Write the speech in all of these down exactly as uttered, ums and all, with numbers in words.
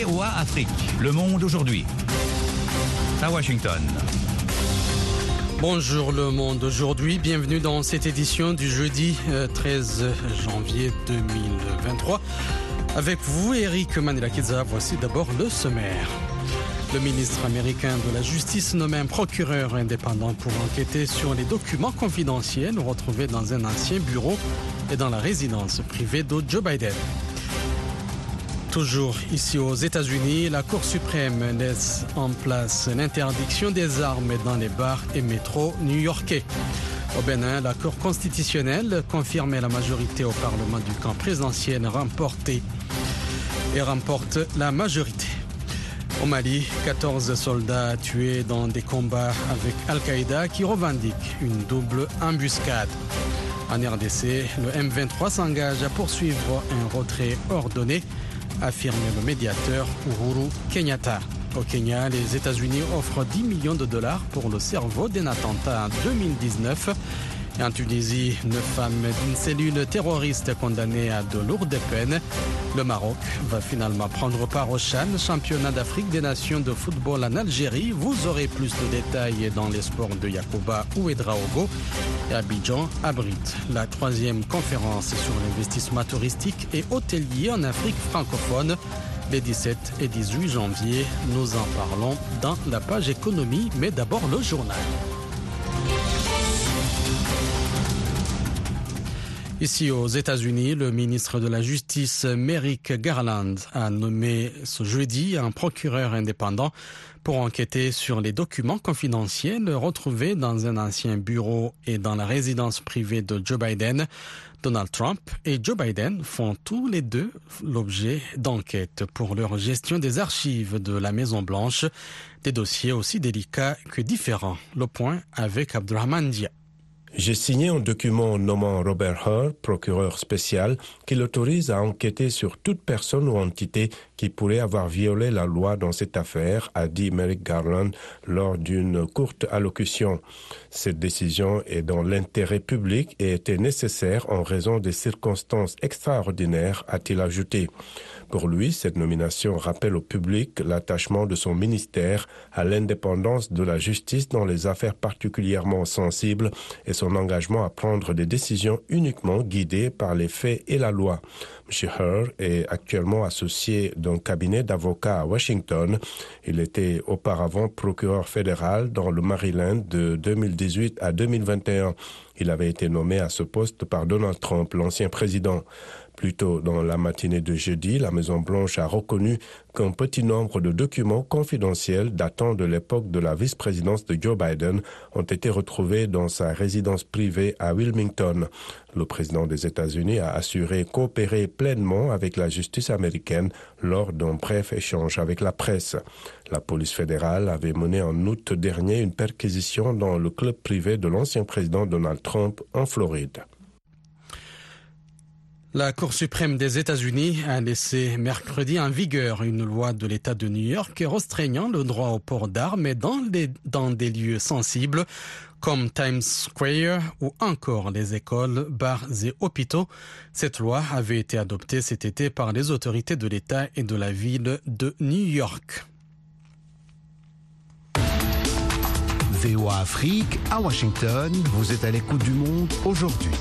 V O A Afrique, le monde aujourd'hui. À Washington. Bonjour le monde aujourd'hui, bienvenue dans cette édition du jeudi treize janvier deux mille vingt-trois. Avec vous, Eric Manelakiza, voici d'abord le sommaire. Le ministre américain de la Justice nomme un procureur indépendant pour enquêter sur les documents confidentiels retrouvés dans un ancien bureau et dans la résidence privée de Joe Biden. Toujours ici aux États-Unis, la Cour suprême laisse en place l'interdiction des armes dans les bars et métros new-yorkais. Au Bénin, la Cour constitutionnelle confirme la majorité au Parlement du camp présidentiel remporté et remporte la majorité. Au Mali, quatorze soldats tués dans des combats avec Al-Qaïda qui revendiquent une double embuscade. En R D C, le M vingt-trois s'engage à poursuivre un retrait ordonné, affirme le médiateur Uhuru Kenyatta. Au Kenya, les États-Unis offrent dix millions de dollars pour le cerveau d'un attentat en deux mille dix-neuf. Et en Tunisie, neuf femmes d'une cellule terroriste condamnées à de lourdes peines. Le Maroc va finalement prendre part au Chan, championnat d'Afrique des Nations de football en Algérie. Vous aurez plus de détails dans les sports de Yacouba ou Ouedraogo. Et Abidjan abrite la troisième conférence sur l'investissement touristique et hôtelier en Afrique francophone. Les dix-sept et dix-huit janvier, nous en parlons dans la page économie, mais d'abord le journal. Ici aux États-Unis, le ministre de la Justice Merrick Garland a nommé ce jeudi un procureur indépendant pour enquêter sur les documents confidentiels retrouvés dans un ancien bureau et dans la résidence privée de Joe Biden. Donald Trump et Joe Biden font tous les deux l'objet d'enquêtes pour leur gestion des archives de la Maison-Blanche, des dossiers aussi délicats que différents. Le point avec Abdurrahman Dia. J'ai signé un document nommant Robert Hur, procureur spécial, qui l'autorise à enquêter sur toute personne ou entité qui pourrait avoir violé la loi dans cette affaire, a dit Merrick Garland lors d'une courte allocution. Cette décision est dans l'intérêt public et était nécessaire en raison des circonstances extraordinaires, a-t-il ajouté. Pour lui, cette nomination rappelle au public l'attachement de son ministère à l'indépendance de la justice dans les affaires particulièrement sensibles et son engagement à prendre des décisions uniquement guidées par les faits et la loi. M. Hur est actuellement associé d'un cabinet d'avocats à Washington. Il était auparavant procureur fédéral dans le Maryland de deux mille dix-huit à deux mille vingt et un. Il avait été nommé à ce poste par Donald Trump, l'ancien président. Plus tôt dans la matinée de jeudi, la Maison-Blanche a reconnu qu'un petit nombre de documents confidentiels datant de l'époque de la vice-présidence de Joe Biden ont été retrouvés dans sa résidence privée à Wilmington. Le président des États-Unis a assuré coopérer pleinement avec la justice américaine lors d'un bref échange avec la presse. La police fédérale avait mené en août dernier une perquisition dans le club privé de l'ancien président Donald Trump en Floride. La Cour suprême des États-Unis a laissé mercredi en vigueur une loi de l'État de New York restreignant le droit au port d'armes dans, les, dans des lieux sensibles comme Times Square ou encore les écoles, bars et hôpitaux. Cette loi avait été adoptée cet été par les autorités de l'État et de la ville de New York. V O A Afrique à Washington, vous êtes à l'écoute du monde aujourd'hui.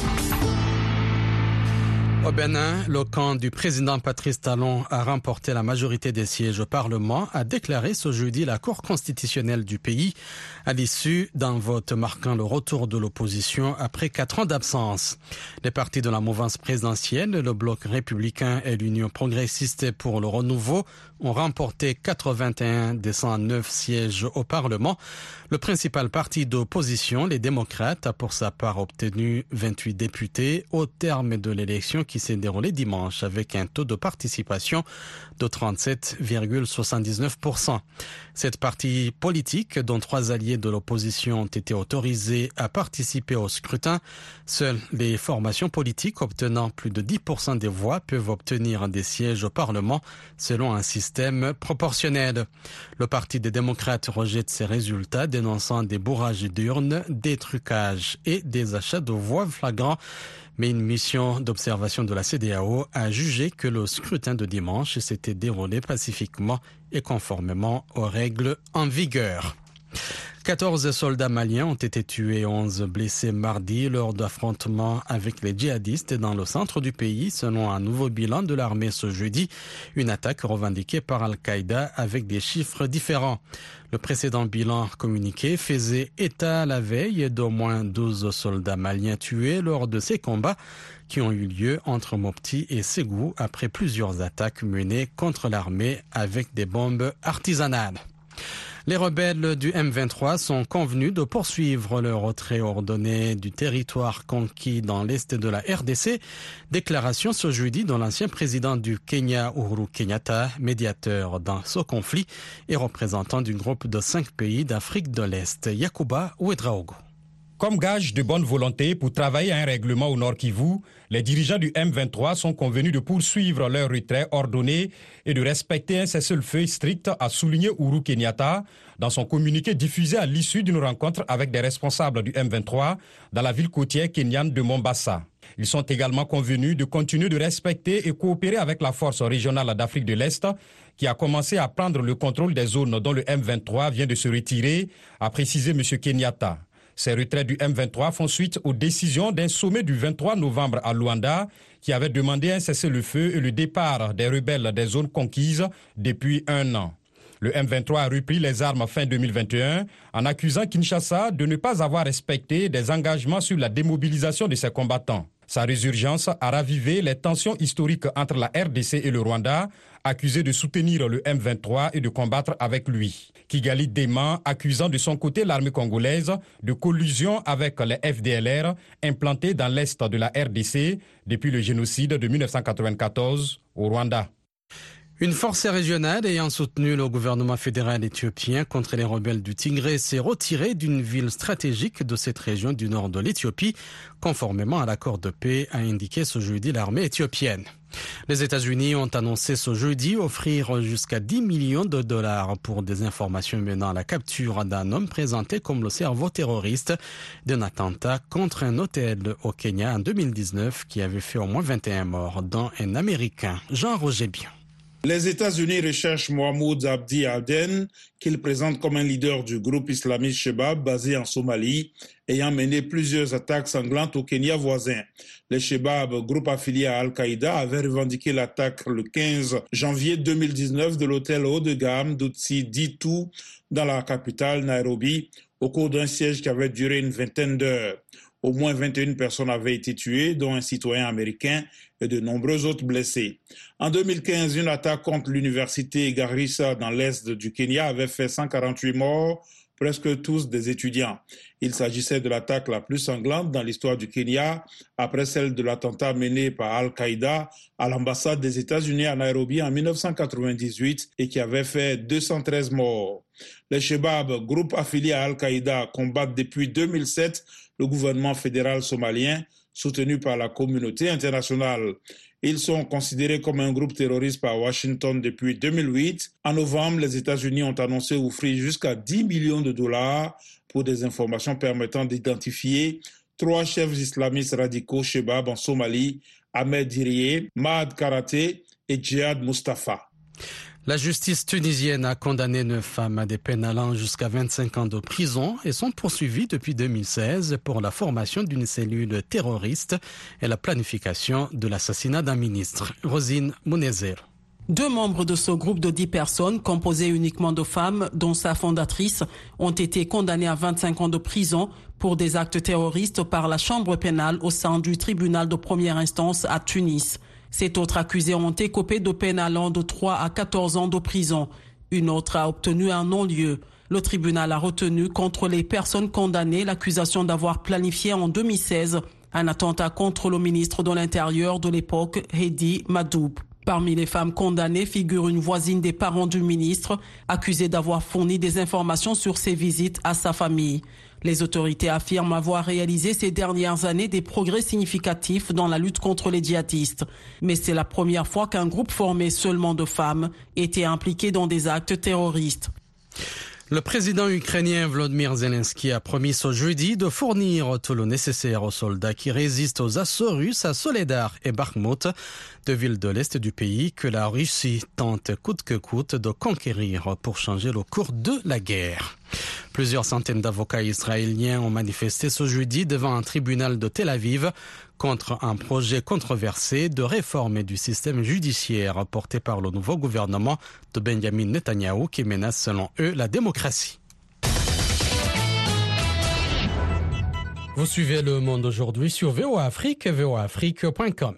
Au Bénin, le camp du président Patrice Talon a remporté la majorité des sièges au Parlement, a déclaré ce jeudi la Cour constitutionnelle du pays à l'issue d'un vote marquant le retour de l'opposition après quatre ans d'absence. Les partis de la mouvance présidentielle, le Bloc républicain et l'Union progressiste pour le renouveau ont remporté quatre-vingt-un des cent neuf sièges au Parlement. Le principal parti d'opposition, les démocrates, a pour sa part obtenu vingt-huit députés au terme de l'élection qui s'est déroulée dimanche avec un taux de participation de trente-sept virgule soixante-dix-neuf pour cent. Cette partie politique, dont trois alliés de l'opposition ont été autorisés à participer au scrutin, seules les formations politiques obtenant plus de dix pour cent des voix peuvent obtenir des sièges au Parlement selon un système proportionnel. Le Parti des démocrates rejette ces résultats, dénonçant des bourrages d'urnes, des trucages et des achats de voix flagrants. Mais une mission d'observation de la C E D E A O a jugé que le scrutin de dimanche s'était déroulé pacifiquement et conformément aux règles en vigueur. quatorze soldats maliens ont été tués et onze blessés mardi lors d'affrontements avec les djihadistes dans le centre du pays, selon un nouveau bilan de l'armée ce jeudi, une attaque revendiquée par Al-Qaïda avec des chiffres différents. Le précédent bilan communiqué faisait état la veille d'au moins douze soldats maliens tués lors de ces combats qui ont eu lieu entre Mopti et Ségou après plusieurs attaques menées contre l'armée avec des bombes artisanales. Les rebelles du M vingt-trois sont convenus de poursuivre le retrait ordonné du territoire conquis dans l'est de la R D C. Déclaration ce jeudi de l'ancien président du Kenya, Uhuru Kenyatta, médiateur dans ce conflit et représentant du groupe de cinq pays d'Afrique de l'Est. Yakuba Ouedraogo. Comme gage de bonne volonté pour travailler à un règlement au Nord Kivu, les dirigeants du M vingt-trois sont convenus de poursuivre leur retrait ordonné et de respecter un cessez-le-feu strict, a souligné Uhuru Kenyatta dans son communiqué diffusé à l'issue d'une rencontre avec des responsables du M vingt-trois dans la ville côtière kenyane de Mombasa. Ils sont également convenus de continuer de respecter et coopérer avec la force régionale d'Afrique de l'Est qui a commencé à prendre le contrôle des zones dont le M vingt-trois vient de se retirer, a précisé M. Kenyatta. Ces retraits du M vingt-trois font suite aux décisions d'un sommet du vingt-trois novembre à Luanda qui avait demandé un cessez-le-feu et le départ des rebelles des zones conquises depuis un an. Le M vingt-trois a repris les armes fin deux mille vingt et un en accusant Kinshasa de ne pas avoir respecté des engagements sur la démobilisation de ses combattants. Sa résurgence a ravivé les tensions historiques entre la R D C et le Rwanda, accusé de soutenir le M vingt-trois et de combattre avec lui. Kigali dément, accusant de son côté l'armée congolaise de collusion avec les F D L R implantés dans l'est de la R D C depuis le génocide de mille neuf cent quatre-vingt-quatorze au Rwanda. Une force régionale ayant soutenu le gouvernement fédéral éthiopien contre les rebelles du Tigré s'est retirée d'une ville stratégique de cette région du nord de l'Éthiopie, conformément à l'accord de paix, a indiqué ce jeudi l'armée éthiopienne. Les États-Unis ont annoncé ce jeudi offrir jusqu'à dix millions de dollars pour des informations menant à la capture d'un homme présenté comme le cerveau terroriste d'un attentat contre un hôtel au Kenya en deux mille dix-neuf qui avait fait au moins vingt et un morts, dont un Américain, Jean-Roger Bien. Les États-Unis recherchent Mohamed Abdi Aden, qu'ils présentent comme un leader du groupe islamiste Shebab basé en Somalie, ayant mené plusieurs attaques sanglantes au Kenya voisin. Les Shebab, groupe affilié à Al-Qaïda, avaient revendiqué l'attaque le quinze janvier deux mille dix-neuf de l'hôtel haut de gamme d'Utsi Ditu dans la capitale Nairobi, au cours d'un siège qui avait duré une vingtaine d'heures. Au moins vingt et une personnes avaient été tuées, dont un citoyen américain et de nombreux autres blessés. En deux mille quinze, une attaque contre l'université Garissa dans l'est du Kenya avait fait cent quarante-huit morts, presque tous des étudiants. Il s'agissait de l'attaque la plus sanglante dans l'histoire du Kenya, après celle de l'attentat mené par Al-Qaïda à l'ambassade des États-Unis à Nairobi en mille neuf cent quatre-vingt-dix-huit et qui avait fait deux cent treize morts. Les Shebab, groupe affilié à Al-Qaïda, combattent depuis deux mille sept le gouvernement fédéral somalien, soutenu par la communauté internationale. Ils sont considérés comme un groupe terroriste par Washington depuis deux mille huit. En novembre, les États-Unis ont annoncé offrir jusqu'à dix millions de dollars pour des informations permettant d'identifier trois chefs islamistes radicaux Shebab en Somalie, Ahmed Diriye, Mahad Karaté et Djihad Mustafa. La justice tunisienne a condamné neuf femmes à des peines allant jusqu'à vingt-cinq ans de prison et sont poursuivies depuis deux mille seize pour la formation d'une cellule terroriste et la planification de l'assassinat d'un ministre. Rosine Mounezer. Deux membres de ce groupe de dix personnes, composé uniquement de femmes, dont sa fondatrice, ont été condamnés à vingt-cinq ans de prison pour des actes terroristes par la chambre pénale au sein du tribunal de première instance à Tunis. Sept autres accusés ont écopé de peines allant de trois à quatorze ans de prison. Une autre a obtenu un non-lieu. Le tribunal a retenu contre les personnes condamnées l'accusation d'avoir planifié en deux mille seize un attentat contre le ministre de l'Intérieur de l'époque, Hedi Madoub. Parmi les femmes condamnées figure une voisine des parents du ministre, accusée d'avoir fourni des informations sur ses visites à sa famille. Les autorités affirment avoir réalisé ces dernières années des progrès significatifs dans la lutte contre les djihadistes. Mais c'est la première fois qu'un groupe formé seulement de femmes était impliqué dans des actes terroristes. Le président ukrainien Volodymyr Zelensky a promis ce jeudi de fournir tout le nécessaire aux soldats qui résistent aux assauts russes à Soledar et Bakhmut, deux villes de l'est du pays que la Russie tente coûte que coûte de conquérir pour changer le cours de la guerre. Plusieurs centaines d'avocats israéliens ont manifesté ce jeudi devant un tribunal de Tel Aviv contre un projet controversé de réforme du système judiciaire porté par le nouveau gouvernement de Benjamin Netanyahou qui menace selon eux la démocratie. Vous suivez Le Monde aujourd'hui sur V O A Afrique, v o a afrique point com.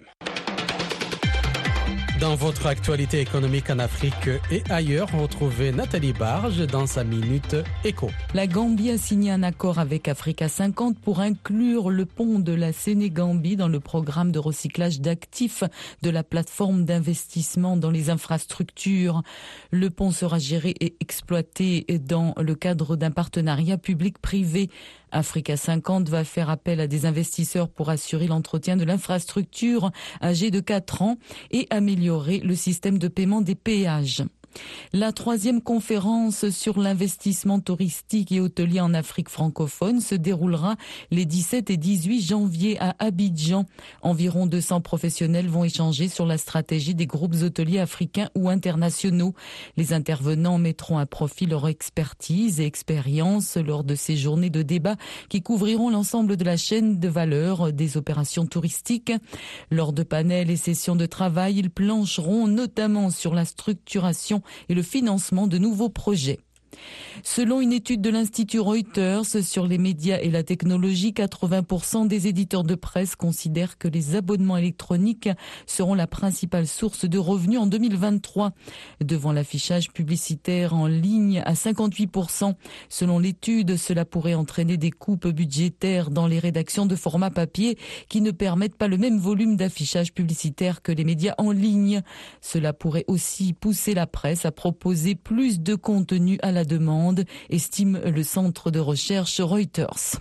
Dans votre actualité économique en Afrique et ailleurs, retrouvez Nathalie Barge dans sa Minute Éco. La Gambie a signé un accord avec Africa cinquante pour inclure le pont de la Sénégambie dans le programme de recyclage d'actifs de la plateforme d'investissement dans les infrastructures. Le pont sera géré et exploité dans le cadre d'un partenariat public-privé. Africa cinquante va faire appel à des investisseurs pour assurer l'entretien de l'infrastructure âgée de quatre ans et améliorer le système de paiement des péages. La troisième conférence sur l'investissement touristique et hôtelier en Afrique francophone se déroulera les dix-sept et dix-huit janvier à Abidjan. Environ deux cents professionnels vont échanger sur la stratégie des groupes hôteliers africains ou internationaux. Les intervenants mettront à profit leur expertise et expérience lors de ces journées de débat qui couvriront l'ensemble de la chaîne de valeur des opérations touristiques. Lors de panels et sessions de travail, ils plancheront notamment sur la structuration et le financement de nouveaux projets. Selon une étude de l'Institut Reuters sur les médias et la technologie, quatre-vingts pour cent des éditeurs de presse considèrent que les abonnements électroniques seront la principale source de revenus en deux mille vingt-trois, devant l'affichage publicitaire en ligne à cinquante-huit pour cent. Selon l'étude, cela pourrait entraîner des coupes budgétaires dans les rédactions de format papier qui ne permettent pas le même volume d'affichage publicitaire que les médias en ligne. Cela pourrait aussi pousser la presse à proposer plus de contenu à la demande, estime le centre de recherche Reuters.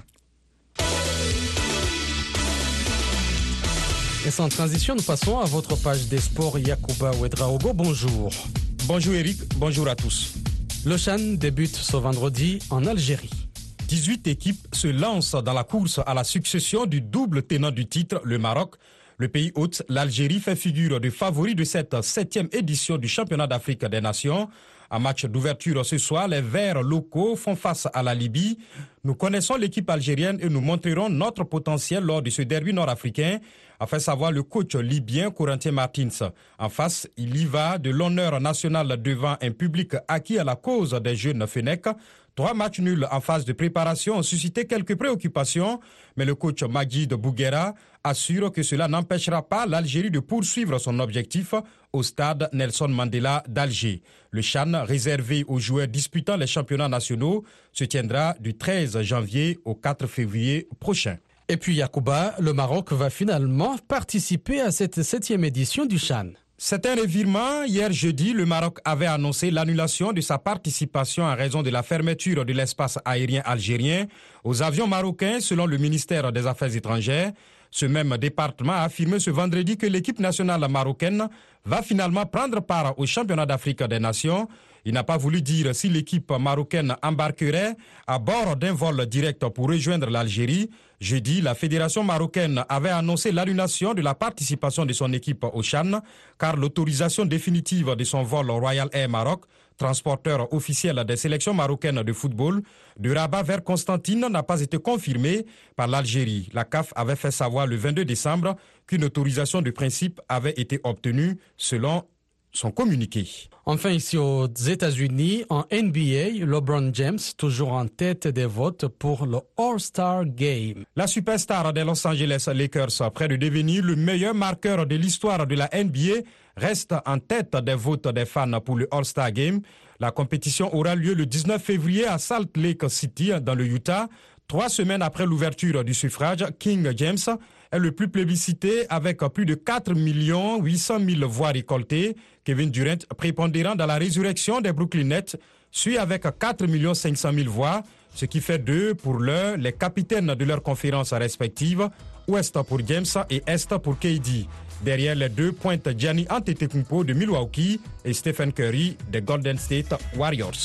Et sans transition, nous passons à votre page des sports. Yacouba Ouedraogo, bonjour. Bonjour Eric, bonjour à tous. Le CHAN débute ce vendredi en Algérie. dix-huit équipes se lancent dans la course à la succession du double tenant du titre, le Maroc. Le pays hôte, l'Algérie, fait figure de favori de cette septième édition du championnat d'Afrique des Nations. En match d'ouverture ce soir, les Verts locaux font face à la Libye. Nous connaissons l'équipe algérienne et nous montrerons notre potentiel lors de ce derby nord-africain, a fait savoir le coach libyen Corentin Martins. En face, il y va de l'honneur national devant un public acquis à la cause des jeunes Fenech. Trois matchs nuls en phase de préparation ont suscité quelques préoccupations, mais le coach Majid Bouguera assure que cela n'empêchera pas l'Algérie de poursuivre son objectif au stade Nelson Mandela d'Alger. Le CHAN, réservé aux joueurs disputant les championnats nationaux, se tiendra du treize janvier au quatre février prochain. Et puis Yacouba, le Maroc va finalement participer à cette septième édition du CHAN. C'est un revirement. Hier jeudi, le Maroc avait annoncé l'annulation de sa participation en raison de la fermeture de l'espace aérien algérien aux avions marocains, selon le ministère des Affaires étrangères. Ce même département a affirmé ce vendredi que l'équipe nationale marocaine va finalement prendre part au championnat d'Afrique des Nations. Il n'a pas voulu dire si l'équipe marocaine embarquerait à bord d'un vol direct pour rejoindre l'Algérie. Jeudi, la fédération marocaine avait annoncé l'annulation de la participation de son équipe au CHAN, car l'autorisation définitive de son vol Royal Air Maroc, transporteur officiel des sélections marocaines de football, de Rabat vers Constantine n'a pas été confirmée par l'Algérie. La C A F avait fait savoir le vingt-deux décembre qu'une autorisation de principe avait été obtenue selon son communiqué. Enfin, ici aux États-Unis, en N B A, LeBron James, toujours en tête des votes pour le All-Star Game. La superstar des Los Angeles Lakers, près de devenir le meilleur marqueur de l'histoire de la N B A, reste en tête des votes des fans pour le All-Star Game. La compétition aura lieu le dix-neuf février à Salt Lake City, dans le Utah. Trois semaines après l'ouverture du suffrage, King James est le plus plébiscité avec plus de quatre millions huit cent mille voix récoltées. Kevin Durant, prépondérant dans la résurrection des Brooklyn Nets, suit avec quatre millions cinq cent mille voix, ce qui fait d'eux, pour l'heure, les capitaines de leurs conférences respectives, Ouest pour James et Est pour K D. Derrière les deux pointent Giannis Antetokounmpo de Milwaukee et Stephen Curry des Golden State Warriors.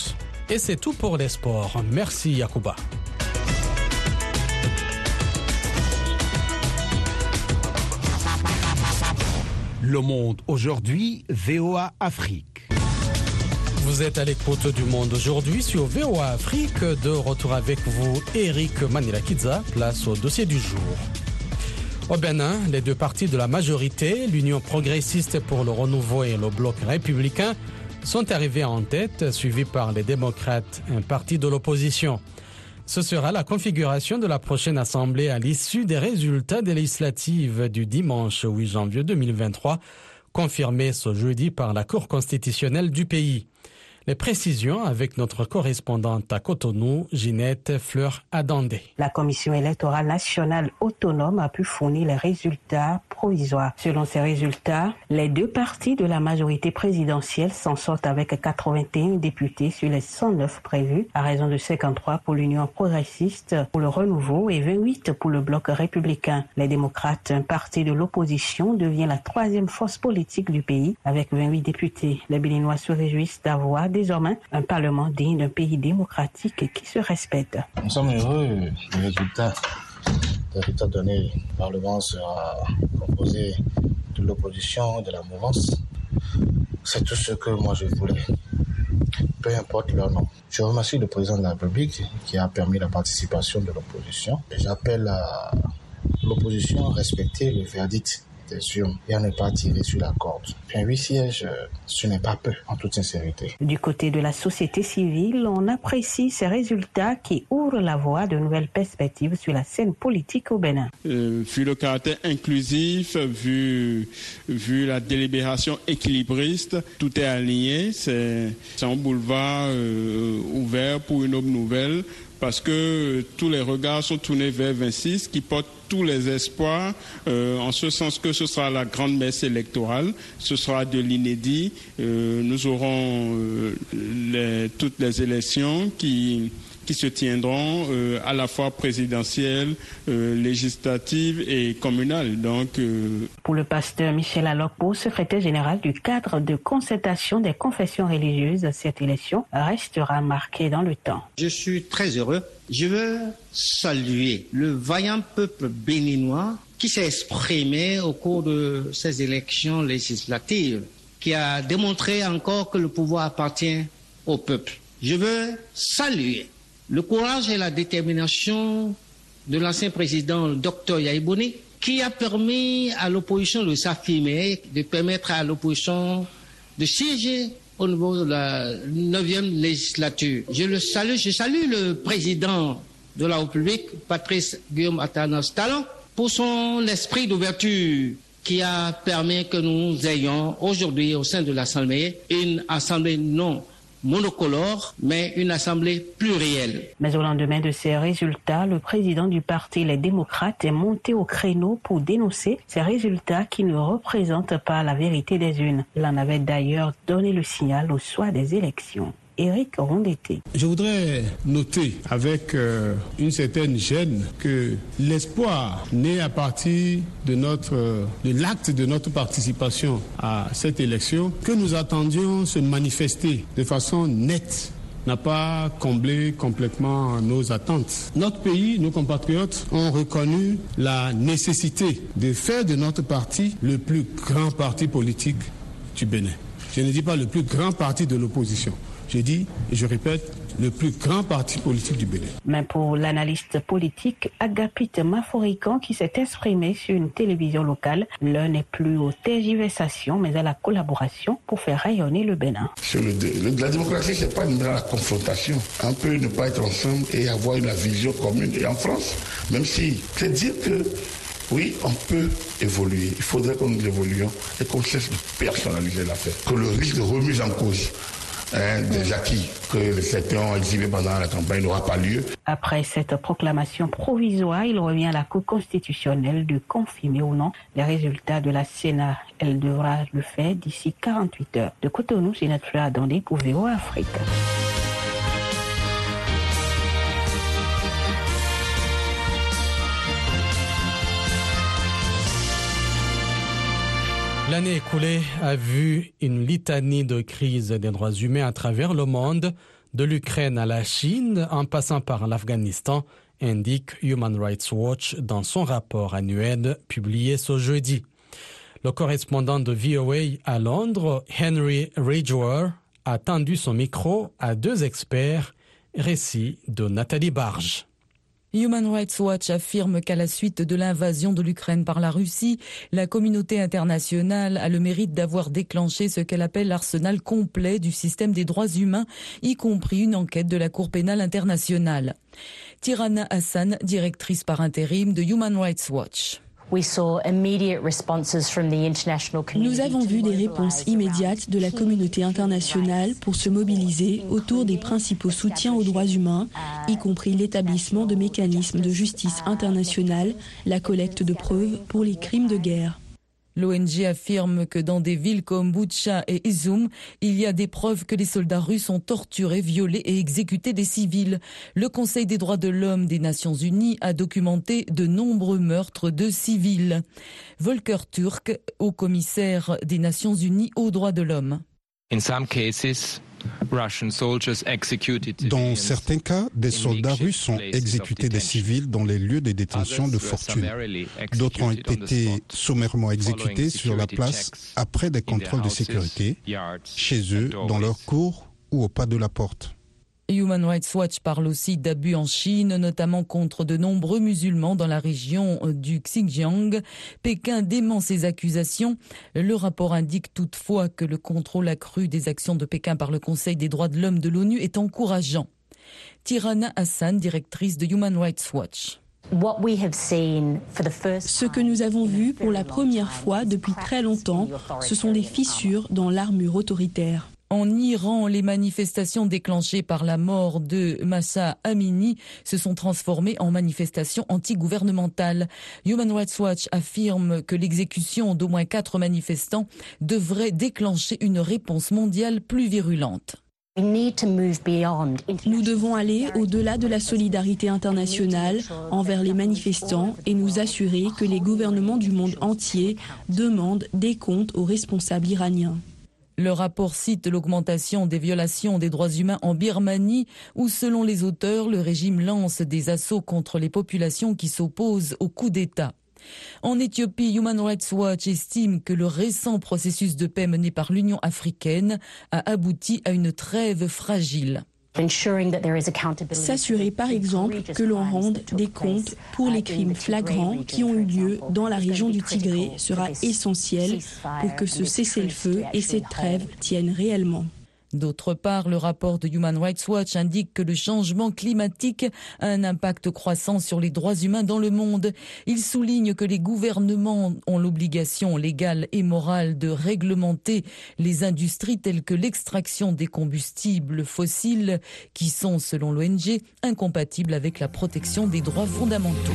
Et c'est tout pour les sports. Merci Yacouba. Le Monde aujourd'hui, V O A Afrique. Vous êtes à l'écoute du Monde aujourd'hui sur V O A Afrique. De retour avec vous, Eric Manilakidza. Place au dossier du jour. Au Bénin, les deux partis de la majorité, l'Union progressiste pour le renouveau et le Bloc républicain, sont arrivés en tête, suivis par les démocrates, un parti de l'opposition. Ce sera la configuration de la prochaine assemblée à l'issue des résultats des législatives du dimanche huit janvier deux mille vingt-trois, confirmés ce jeudi par la Cour constitutionnelle du pays. Les précisions avec notre correspondante à Cotonou, Ginette Fleur-Adandé. La Commission électorale nationale autonome a pu fournir les résultats provisoires. Selon ces résultats, les deux partis de la majorité présidentielle s'en sortent avec quatre-vingt-un députés sur les cent neuf prévus, à raison de cinquante-trois pour l'Union progressiste pour le renouveau et vingt-huit pour le Bloc républicain. Les démocrates, un parti de l'opposition, devient la troisième force politique du pays avec vingt-huit députés. Les Béninois se réjouissent d'avoir désormais un parlement digne d'un pays démocratique qui se respecte. Nous sommes heureux des résultats. Les résultats donnés. Le Parlement sera composé de l'opposition, de la mouvance. C'est tout ce que moi je voulais. Peu importe leur nom. Je remercie le président de la République qui a permis la participation de l'opposition. Et j'appelle à l'opposition à respecter le verdict des urnes et à ne pas tirer sur la corde. Bien, huit sièges, ce n'est pas peu, en toute sincérité. Du côté de la société civile, on apprécie ces résultats qui ouvrent la voie de nouvelles perspectives sur la scène politique au Bénin. Euh, vu le caractère inclusif, vu, vu la délibération équilibriste, tout est aligné. C'est, c'est un boulevard euh, ouvert pour une aube nouvelle, parce que tous les regards sont tournés vers vingt-six, qui porte tous les espoirs, euh, en ce sens que ce sera la grande messe électorale, ce sera de l'inédit. Euh, nous aurons euh, les, toutes les élections qui, qui se tiendront euh, à la fois présidentielles, euh, législatives et communales. Donc, euh... Pour le pasteur Michel Alokpo, secrétaire général du cadre de concertation des confessions religieuses, cette élection restera marquée dans le temps. Je suis très heureux. Je veux saluer le vaillant peuple béninois qui s'est exprimé au cours de ces élections législatives, qui a démontré encore que le pouvoir appartient au peuple. Je veux saluer le courage et la détermination de l'ancien président docteur Yahya Boni, qui a permis à l'opposition de s'affirmer, de permettre à l'opposition de siéger au niveau de la neuvième législature. Je le salue, je salue le président de la République, Patrice Guillaume Atanas Talon, pour son esprit d'ouverture qui a permis que nous ayons aujourd'hui au sein de l'Assemblée une Assemblée non monocolore, mais une assemblée plurielle. Mais au lendemain de ces résultats, le président du parti Les Démocrates est monté au créneau pour dénoncer ces résultats qui ne représentent pas la vérité des urnes. Il en avait d'ailleurs donné le signal au soir des élections. Éric Rondeté. Je voudrais noter avec euh, une certaine gêne que l'espoir né à partir de notre de l'acte de notre participation à cette élection, que nous attendions se manifester de façon nette, n'a pas comblé complètement nos attentes. Notre pays, nos compatriotes ont reconnu la nécessité de faire de notre parti le plus grand parti politique du Bénin. Je ne dis pas le plus grand parti de l'opposition. Je dis, et je répète, le plus grand parti politique du Bénin. Mais pour l'analyste politique Agapit Maforican qui s'est exprimé sur une télévision locale, l'heure n'est plus aux tergiversations, mais à la collaboration pour faire rayonner le Bénin. Sur le, le, la démocratie, c'est pas une grande confrontation. On peut ne pas être ensemble et avoir une vision commune. Et en France, même si, c'est dire que oui, on peut évoluer. Il faudrait que nous évoluions et qu'on cesse de personnaliser l'affaire. Que le risque de remise en cause Hein, des acquis que certains ont exhibés pendant la campagne n'aura pas lieu. Après cette proclamation provisoire, il revient à la Cour constitutionnelle de confirmer ou non les résultats de la Sénat. Elle devra le faire d'ici quarante-huit heures. De Cotonou, Ginette Fleur-Adandé pour V O A Afrique. L'année écoulée a vu une litanie de crises des droits humains à travers le monde, de l'Ukraine à la Chine, en passant par l'Afghanistan, indique Human Rights Watch dans son rapport annuel publié ce jeudi. Le correspondant de V O A à Londres, Henry Ridgway, a tendu son micro à deux experts. Récit de Nathalie Barge. Human Rights Watch affirme qu'à la suite de l'invasion de l'Ukraine par la Russie, la communauté internationale a le mérite d'avoir déclenché ce qu'elle appelle l'arsenal complet du système des droits humains, y compris une enquête de la Cour pénale internationale. Tirana Hassan, directrice par intérim de Human Rights Watch. Nous avons vu des réponses immédiates de la communauté internationale pour se mobiliser autour des principaux soutiens aux droits humains, y compris l'établissement de mécanismes de justice internationale, la collecte de preuves pour les crimes de guerre. L'O N G affirme que dans des villes comme Boutcha et Izum, il y a des preuves que les soldats russes ont torturé, violé et exécuté des civils. Le Conseil des droits de l'homme des Nations Unies a documenté de nombreux meurtres de civils. Volker Turk, haut commissaire des Nations Unies aux droits de l'homme. Dans certains cas, des soldats russes ont exécuté des civils dans les lieux de détention de fortune. D'autres ont été sommairement exécutés sur la place après des contrôles de sécurité, chez eux, dans leur cour ou au pas de la porte. Human Rights Watch parle aussi d'abus en Chine, notamment contre de nombreux musulmans dans la région du Xinjiang. Pékin dément ces accusations. Le rapport indique toutefois que le contrôle accru des actions de Pékin par le Conseil des droits de l'homme de l'ONU est encourageant. Tirana Hassan, directrice de Human Rights Watch. Ce que nous avons vu pour la première fois depuis très longtemps, ce sont des fissures dans l'armure autoritaire. En Iran, les manifestations déclenchées par la mort de Mahsa Amini se sont transformées en manifestations antigouvernementales. Human Rights Watch affirme que l'exécution d'au moins quatre manifestants devrait déclencher une réponse mondiale plus virulente. Nous devons aller au-delà de la solidarité internationale envers les manifestants et nous assurer que les gouvernements du monde entier demandent des comptes aux responsables iraniens. Le rapport cite l'augmentation des violations des droits humains en Birmanie, où, selon les auteurs, le régime lance des assauts contre les populations qui s'opposent au coup d'État. En Éthiopie, Human Rights Watch estime que le récent processus de paix mené par l'Union africaine a abouti à une trêve fragile. S'assurer par exemple que l'on rende des comptes pour les crimes flagrants qui ont eu lieu dans la région du Tigré sera essentiel pour que ce cessez-le-feu et cette trêve tiennent réellement. D'autre part, le rapport de Human Rights Watch indique que le changement climatique a un impact croissant sur les droits humains dans le monde. Il souligne que les gouvernements ont l'obligation légale et morale de réglementer les industries telles que l'extraction des combustibles fossiles qui sont, selon l'O N G, incompatibles avec la protection des droits fondamentaux.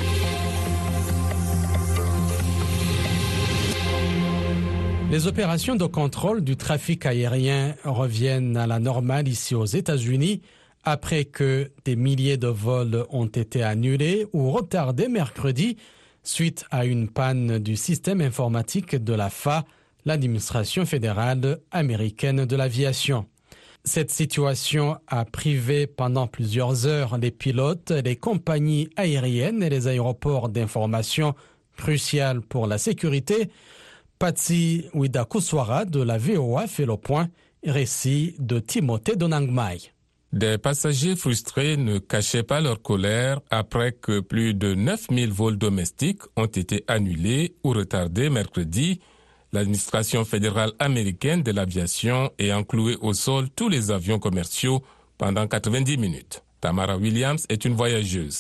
Les opérations de contrôle du trafic aérien reviennent à la normale ici aux États-Unis après que des milliers de vols ont été annulés ou retardés mercredi suite à une panne du système informatique de la F A, l'administration fédérale américaine de l'aviation. Cette situation a privé pendant plusieurs heures les pilotes, les compagnies aériennes et les aéroports d'informations cruciales pour la sécurité. Patsy Widakuswara de la V O A fait le point, récit de Timothée Donangmai. Des passagers frustrés ne cachaient pas leur colère après que plus de neuf mille vols domestiques ont été annulés ou retardés mercredi. L'administration fédérale américaine de l'aviation ayant cloué au sol tous les avions commerciaux pendant quatre-vingt-dix minutes. Tamara Williams est une voyageuse.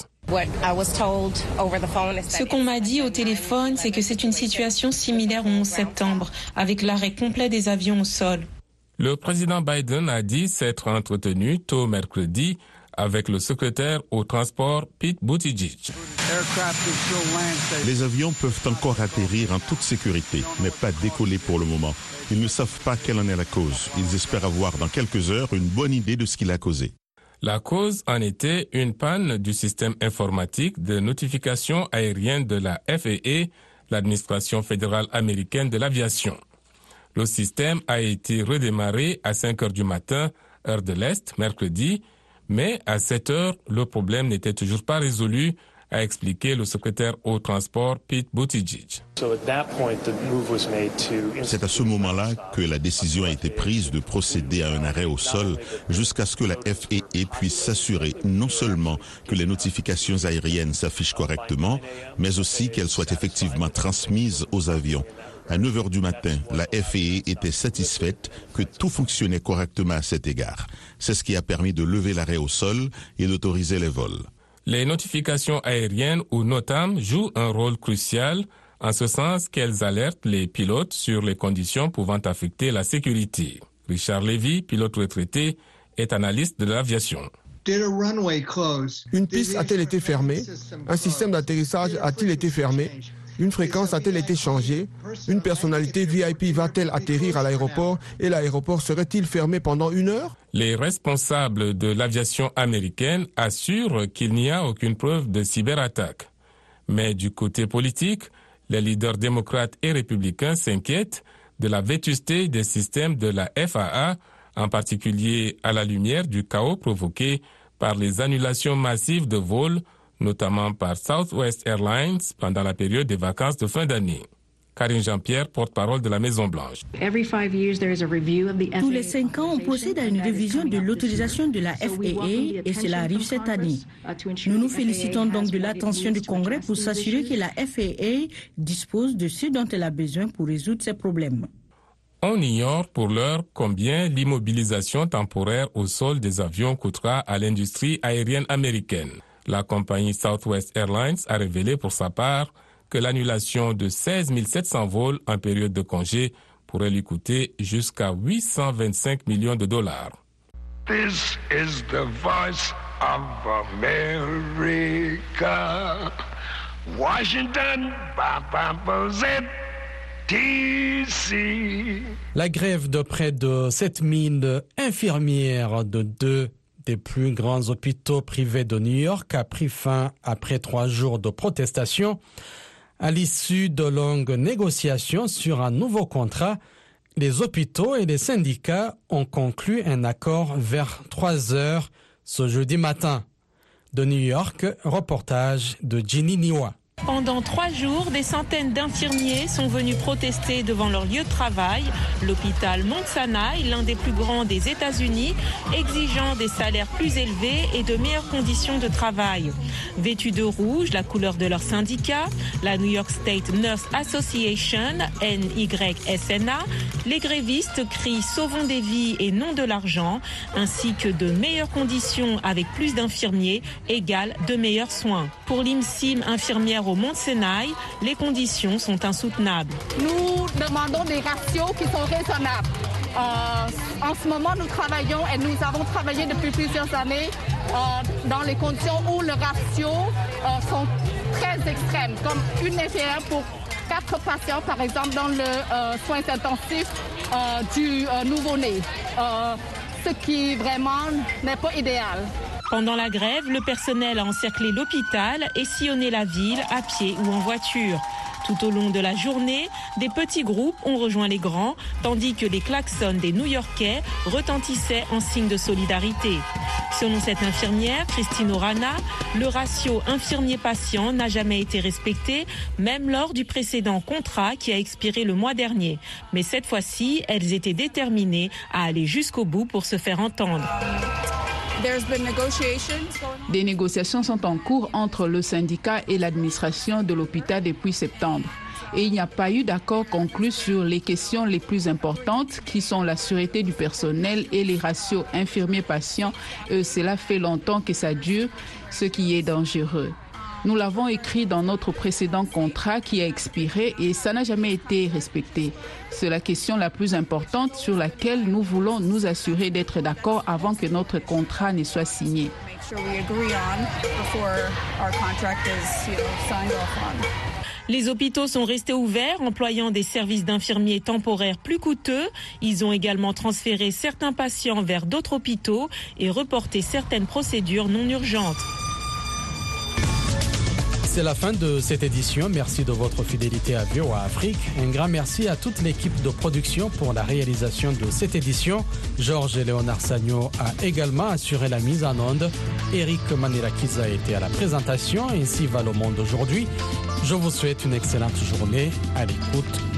Ce qu'on m'a dit au téléphone, c'est que c'est une situation similaire au onze septembre, avec l'arrêt complet des avions au sol. Le président Biden a dit s'être entretenu tôt mercredi avec le secrétaire au transport Pete Buttigieg. Les avions peuvent encore atterrir en toute sécurité, mais pas décoller pour le moment. Ils ne savent pas quelle en est la cause. Ils espèrent avoir dans quelques heures une bonne idée de ce qui l'a causé. La cause en était une panne du système informatique de notification aérienne de la F A A, l'administration fédérale américaine de l'aviation. Le système a été redémarré à cinq heures du matin heure de l'Est, mercredi, mais à cette heure, le problème n'était toujours pas résolu, a expliqué le secrétaire au transport Pete Buttigieg. C'est à ce moment-là que la décision a été prise de procéder à un arrêt au sol jusqu'à ce que la F A A puisse s'assurer non seulement que les notifications aériennes s'affichent correctement, mais aussi qu'elles soient effectivement transmises aux avions. À neuf heures du matin, la F A A était satisfaite que tout fonctionnait correctement à cet égard. C'est ce qui a permis de lever l'arrêt au sol et d'autoriser les vols. Les notifications aériennes ou NOTAM jouent un rôle crucial en ce sens qu'elles alertent les pilotes sur les conditions pouvant affecter la sécurité. Richard Levy, pilote retraité, est analyste de l'aviation. Une piste a-t-elle été fermée? Un système d'atterrissage a-t-il été fermé? Une fréquence a-t-elle été changée? Une personnalité V I P va-t-elle atterrir à l'aéroport et l'aéroport serait-il fermé pendant une heure? Les responsables de l'aviation américaine assurent qu'il n'y a aucune preuve de cyberattaque. Mais du côté politique, les leaders démocrates et républicains s'inquiètent de la vétusté des systèmes de la F A A, en particulier à la lumière du chaos provoqué par les annulations massives de vols, notamment par Southwest Airlines pendant la période des vacances de fin d'année. Karine Jean-Pierre, porte-parole de la Maison-Blanche. Tous les cinq ans, on procède à une révision de l'autorisation de la F A A et cela arrive cette année. Nous nous félicitons donc de l'attention du Congrès pour s'assurer que la F A A dispose de ce dont elle a besoin pour résoudre ces problèmes. On ignore pour l'heure combien l'immobilisation temporaire au sol des avions coûtera à l'industrie aérienne américaine. La compagnie Southwest Airlines a révélé pour sa part que l'annulation de seize mille sept cents vols en période de congé pourrait lui coûter jusqu'à huit cent vingt-cinq millions de dollars. This is the voice of America. Washington, D C. La grève de près de sept mille infirmières de deux des plus grands hôpitaux privés de New York a pris fin après trois jours de protestation. À l'issue de longues négociations sur un nouveau contrat, les hôpitaux et les syndicats ont conclu un accord vers trois heures ce jeudi matin. De New York, reportage de Ginny Niwa. Pendant trois jours, des centaines d'infirmiers sont venus protester devant leur lieu de travail, l'hôpital Mount Sinai, l'un des plus grands des États-Unis, exigeant des salaires plus élevés et de meilleures conditions de travail. Vêtus de rouge, la couleur de leur syndicat, la New York State Nurse Association, N Y S N A, les grévistes crient « Sauvons des vies et non de l'argent », ainsi que de meilleures conditions avec plus d'infirmiers égale de meilleurs soins. Pour l'I M S I M, infirmière au Mount Sinai, les conditions sont insoutenables. Nous demandons des ratios qui sont raisonnables. Euh, en ce moment, nous travaillons et nous avons travaillé depuis plusieurs années euh, dans les conditions où les ratios euh, sont très extrêmes, comme une infirmière pour quatre patients, par exemple, dans le euh, soins intensifs euh, du euh, nouveau-né, euh, ce qui vraiment n'est pas idéal. Pendant la grève, le personnel a encerclé l'hôpital et sillonné la ville à pied ou en voiture. Tout au long de la journée, des petits groupes ont rejoint les grands, tandis que les klaxons des New-Yorkais retentissaient en signe de solidarité. Selon cette infirmière, Christine Orana, le ratio infirmier-patient n'a jamais été respecté, même lors du précédent contrat qui a expiré le mois dernier. Mais cette fois-ci, elles étaient déterminées à aller jusqu'au bout pour se faire entendre. Des négociations sont en cours entre le syndicat et l'administration de l'hôpital depuis septembre. Et il n'y a pas eu d'accord conclu sur les questions les plus importantes qui sont la sûreté du personnel et les ratios infirmiers-patients. Et cela fait longtemps que ça dure, ce qui est dangereux. Nous l'avons écrit dans notre précédent contrat qui a expiré et ça n'a jamais été respecté. C'est la question la plus importante sur laquelle nous voulons nous assurer d'être d'accord avant que notre contrat ne soit signé. Les hôpitaux sont restés ouverts, employant des services d'infirmiers temporaires plus coûteux. Ils ont également transféré certains patients vers d'autres hôpitaux et reporté certaines procédures non urgentes. C'est la fin de cette édition. Merci de votre fidélité à V O A Afrique. Un grand merci à toute l'équipe de production pour la réalisation de cette édition. Georges Léonard Sagno a également assuré la mise en onde. Eric Manirakiza a été à la présentation. Ainsi va le monde aujourd'hui. Je vous souhaite une excellente journée à l'écoute